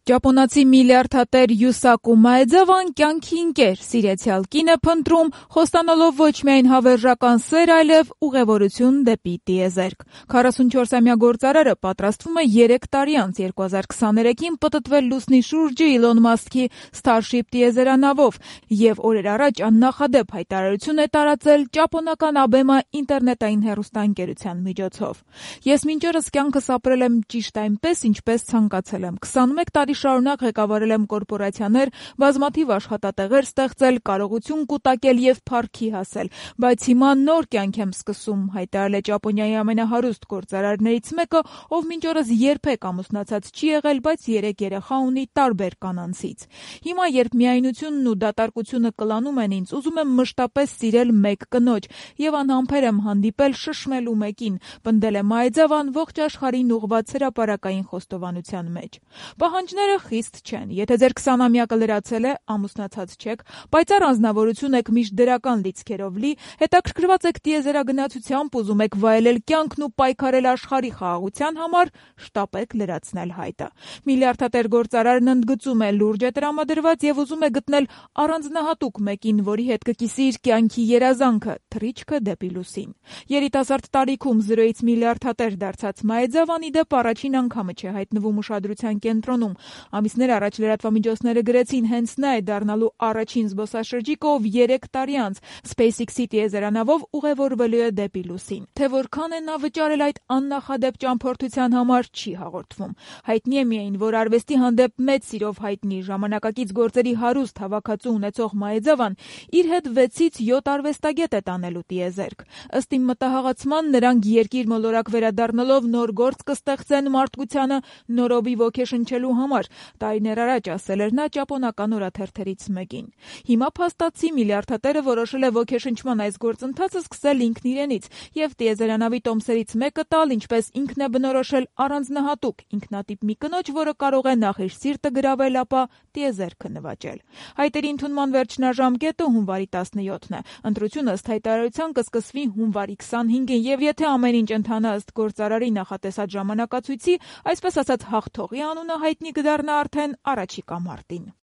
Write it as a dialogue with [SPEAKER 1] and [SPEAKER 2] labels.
[SPEAKER 1] Ճապոնացի միլիարդատեր Յուսակու Մաեդզավան կյանքի ընկեր, սիրեցյալ կին է փնտրում, խոստանալով ոչ միայն հավերժական սեր, այլև ուղևորություն դեպի տիեզերք։ 44-ամյա գործարարը պատրաստվում է 3 տարի անց 2023-ին պտտվել լուսնի շուրջը Իլոն Մասկի Starship տիեզերանավով եւ օրեր առաջ աննախադեպ հայտարարություն է տարածել ճապոնական ABEMA ինտերնետային հեռուստաընկերության միջոցով։ Ես մինչ օրս կյանքս ապրել եմ ճիշտ այնպես, ինչպես ցանկացել եմ։ 21 տարի շարունակ ղեկավարել եմ կորպորացիաներ, բազմաթիվ աշխատատեղեր ստեղծել, կարողություն կուտակել եւ փառքի հասել, բայց հիմա նոր կյանք եմ սկսում, հայտարարել է Ճապոնիայի ամենահարուստ գործարարներից մեկը, ով մինչ օրս երբեք ամուսնացած չի եղել, բայց 3 երեխա ունի տարբեր կանանցից։ Հիմա, երբ միայնությունն ու դատարկությունը կլանում են ինձ, ուզում եմ մշտապես սիրել մեկ կնոջ եւ անհամբեր եմ հանդիպել շշմելու մեկին, պնդել է Մաեդզավան ողջ աշխարհին ուղղված հրապարակային խոստովանության մեջ։ Պահանջները խիստ չեն։ Եթե ձեր 20-ամյակը լրացել է, ամուսնացած չեք, պայծառ անձնավորություն եք միշտ դրական լիցքերով լի, հետաքրքրված եք տիեզերագնացությամբ, ուզում եք վայելել կյանքն ու պայքարել աշխարհի խաղաղության համար, շտապեք լրացնել հայտը։ Միլիարդատեր գործարարն ընդգծում է, լուրջ է տրամադրված եւ ուզում է գտնել առանձնահատուկ մեկին, որի հետ կկիսի իր կյանքի երազանքը, թռիչքը դեպի լուսին։ Երիտասարդ տարիքում 0-ից միլիարդատեր դարձած Մաեդզավանի դեպ առաջին անգամը չէ հայտնվում ուշադրության կենտրոնում։ Ամիսներ առաջ լրատվամիջոցները գրեցին, հենց նա է դառնալու առաջին զբոսաշրջիկը, ով 3 տարի անց SpaceX-ի տիեզերանավով ուղևորվելու է դեպի լուսին։ Թե որքան է նա վճարել այդ աննախադեպ ճամփորդության համար, չի հաղորդվում։ Հայտնի է միայն, որ արվեստի հանդեպ մեծ սիրով հայտնի ժամանակակից գործերի հարուստ հավաքածու ունեցող Մաեդզավան իր հետ 6-ից 7 արվեստագետ է տանելու տիեզերք։ Ըստ իմ մտահղացման, նրանք երկիր մոլորակ վերադառնալով նոր գործ կստեղծեն մարդկությանը նորովի ոգեշնչելու համար, տարիներ առաջ ասել էր նա ճապոնական օրաթերթերից մեկին։ Հիմա փաստացի միլիարդատերը որոշել է ոգեշնչման այս գործընթացը սկսել ինքն իրենից եւ տիեզերանավի տոմսերից մեկը տալ, ինչպես ինքն է բնորոշել, առանձնահատուկ ինքնատիպ մի կնոջ, որը կարող է նախ իր սիրտը գրավել, ապա տիեզերքը նվաճել։ Հայտերի ընդունման վերջնաժամկետը հունվարի 17-ն է։ Ընտրությունը ըստ հայտարարության կսկսվի հունվարի 25-ին եւ եթե ամեն ինչ ընթանա ըստ գործարարի նախատեսած ժամանակացույցի, այսպես ասած հաղթողի անունը հայտնի կդառնա արդեն առաջիկա մարտին։